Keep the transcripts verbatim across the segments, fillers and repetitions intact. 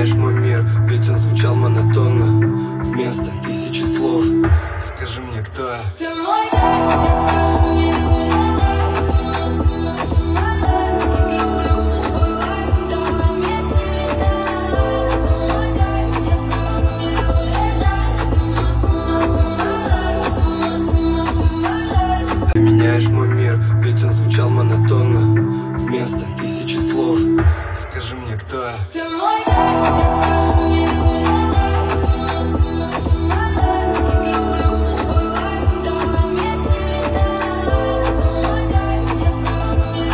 меняешь мой мир, ведь он звучал монотонно вместо тысячи слов. Скажи мне, кто я? Ты мой дай, я прошу, не улетай. Так люблю, бывай, давай вместе летать. Ты мой дай, я прошу, не улетай. Ты меняешь мой мир, ведь он звучал монотонно вместо тысячи слов. Скажи мне, кто я? Ты мой дай, я прошу, не улетай. Так люблю, бывай, давай вместе летать. Ты мой дай, я прошу, не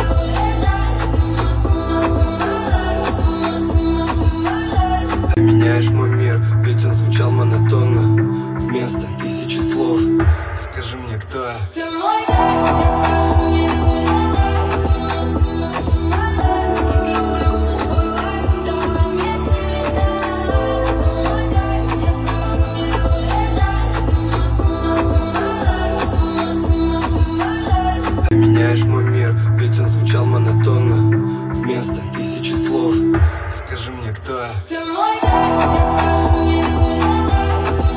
улетай. Ты меняешь мой мир, ведь он звучал монотонно вместо тысячи слов. Скажи мне, кто я? Ты мой дай, я прошу, не улетай. Так люблю, бывай, давай вместе летать. Ты мой дай, я прошу, не улетай. Ты меняешь мой мир, ведь он звучал монотонно вместо тысячи слов. Скажи мне, кто я? Ты мой дай, я прошу, не улетай.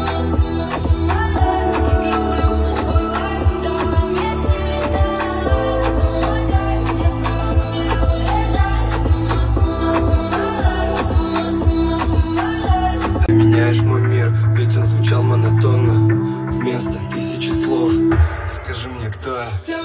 Так люблю, бывай, давай вместе летать. Ты мой дай, я прошу, не улетай. Ты меняешь мой мир, ведь он звучал монотонно вместо тысячи слов. Скажи мне, кто я? Ты